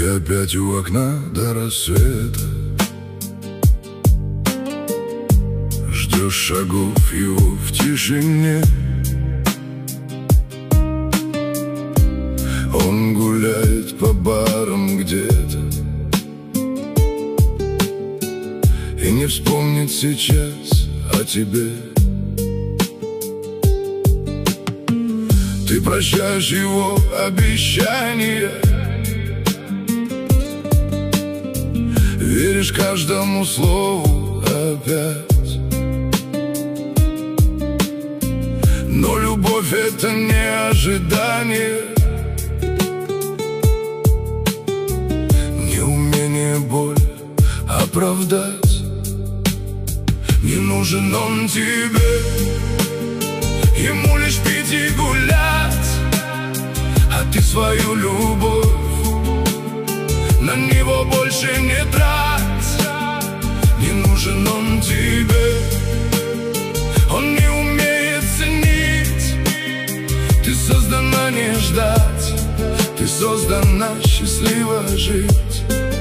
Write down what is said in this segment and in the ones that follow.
Ты опять у окна до рассвета, ждешь шагов его в тишине. Он гуляет по барам где-то и не вспомнит сейчас о тебе. Ты прощаешь его обещания, веришь каждому слову опять. Но любовь — это не ожидание, не умение боль оправдать. Не нужен он тебе, ему лишь пить и гулять, а ты свою любовь на него больше не трать. Не нужен он тебе, он не умеет ценить. Ты создана не ждать, ты создана счастливо жить.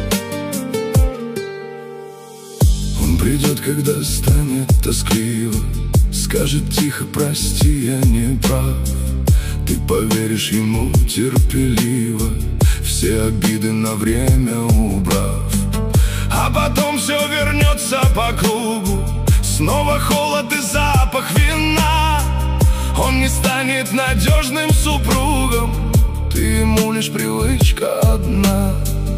Он придет, когда станет тоскливо, скажет тихо: прости, я не прав. Ты поверишь ему терпеливо, все обиды на время убрав. А потом все вернется по кругу, снова холод и запах вина. Он не станет надежным супругом, ты ему лишь привычка одна.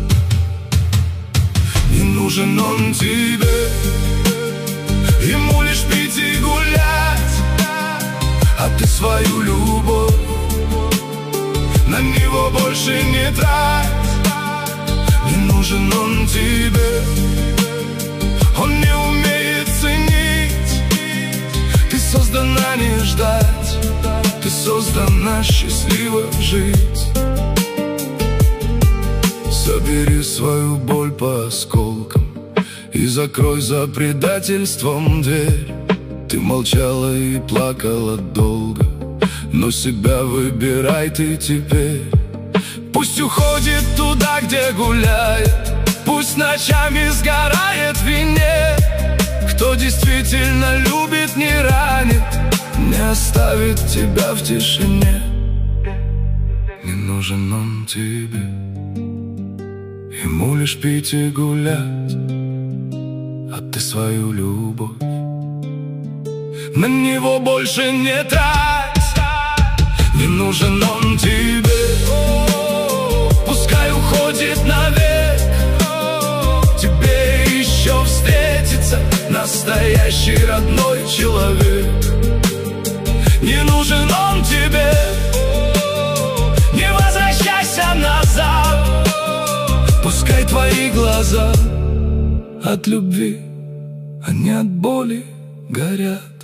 Не нужен он тебе, ему лишь пить и гулять, а ты свою любовь на него больше не трать. Не нужен он тебе, он не умеет ценить. Ты создана не ждать, ты создана счастливо жить. Собери свою боль по осколкам и закрой за предательством дверь. Ты молчала и плакала долго, но себя выбирай ты теперь. Пусть уходит туда, где гуляет, пусть ночами сгорает в вине. Кто действительно любит, не ранит, не оставит тебя в тишине. Не нужен он тебе, ему лишь пить и гулять, а ты свою любовь на него больше не трать. Не нужен он тебе, пускай уходит навек. Тебе еще встретится настоящий родной человек. Не нужен он тебе, не возвращайся назад. Пускай твои глаза от любви, а не от боли горят.